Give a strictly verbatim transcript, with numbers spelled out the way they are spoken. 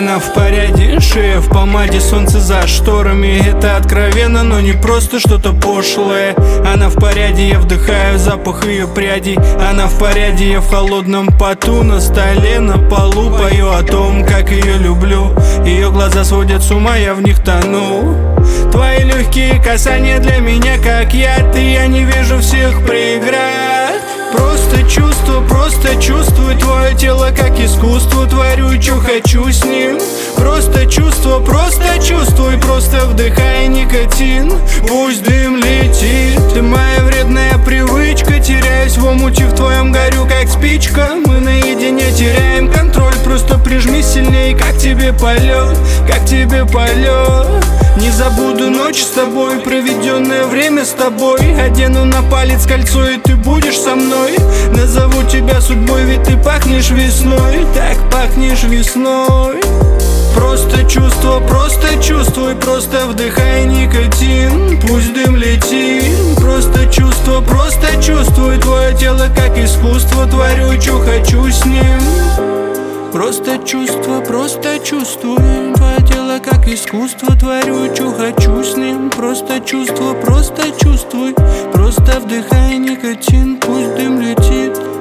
Она в паряде, шея в помаде, солнце за шторами. Это откровенно, но не просто что-то пошлое. Она в паряде, я вдыхаю запах ее прядей. Она в паряде, я в холодном поту. На столе, на полу пою о том, как ее люблю. Ее глаза сводят с ума, я в них тону. Твои легкие касания для меня как яд, и я не вижу всех преград. Просто чувство, просто чувствую твое тело как искусство. Творю, что хочу с ним. Просто чувство, просто чувствуй, просто вдыхай никотин. Пусть дым летит. Ты моя вредная привычка, теряюсь в омуте, в твоем горю как спичка. Мы наедине теряем контроль, просто прижми сильней. Как тебе полет, как тебе полет. Не забуду ночь с тобой, проведенное время с тобой. Одену на палец кольцо, и ты будешь со мной. Назову тебя судьбой, ведь ты пахнешь весной. Так пахнешь весной. Просто чувство, просто чувствуй, просто вдыхай никотин. Пусть дым летит. Просто чувство, просто чувствуй твое тело как искусство. Творю, что хочу с ним. Просто чувство, просто чувствуй твое тело как искусство. Творю, что хочу с ним. Просто чувство, просто чувствуй. Просто вдыхай никотин, пусть дым летит.